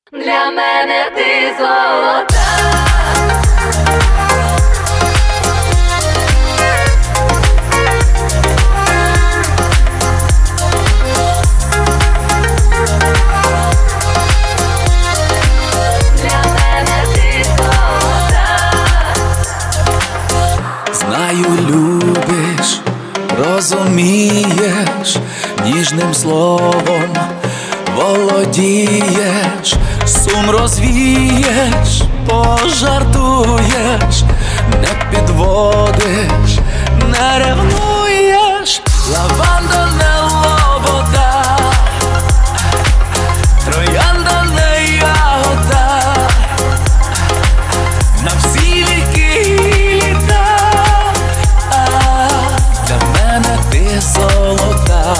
Для мене ти золота. Знаю, любиш, розумієш, ніжним словом володієш, сум розвієш, пожартуєш, не підводиш, не ревнуєш. Лаванда не лобода, троянда не ягода, на всі віки і літа, для мене ти золота.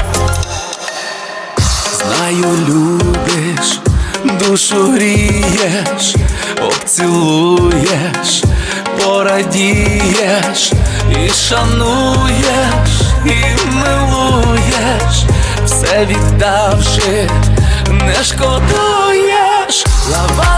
Знаю, любиш, душу грієш, обцілуєш, порадієш, і шануєш, і милуєш, все віддавши, не шкодуєш.